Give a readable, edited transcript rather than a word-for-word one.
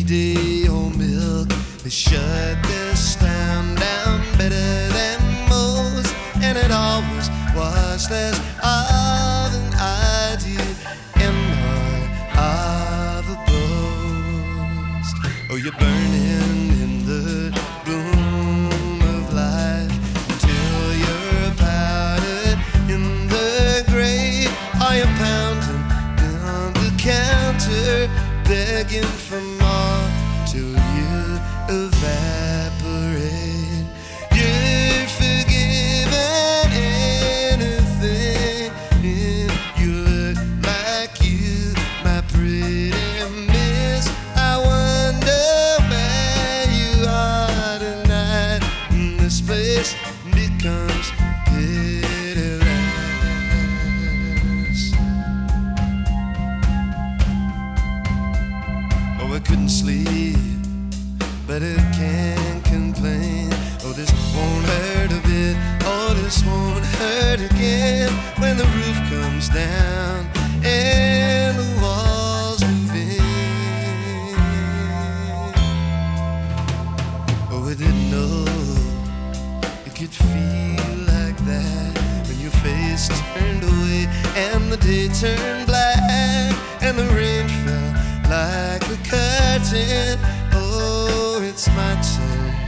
day old milk. They shut this town down better than most, and it always was less of an idea and more of a boast. Oh, you're burning in the bloom of life until you're powdered in the grave. Are you pounding on the counter, begging for more till you evaporate? You're forgiven anything, and you look like you, my pretty miss. I wonder where you are tonight. This place becomes pitiless. Oh, I couldn't sleep, but I can't complain. Oh, this won't hurt a bit. Oh, this won't hurt again when the roof comes down and the walls move in. Oh, I didn't know it could feel like that when your face turned away and the day turned black and the rain fell like a curtain. Oh, it's my turn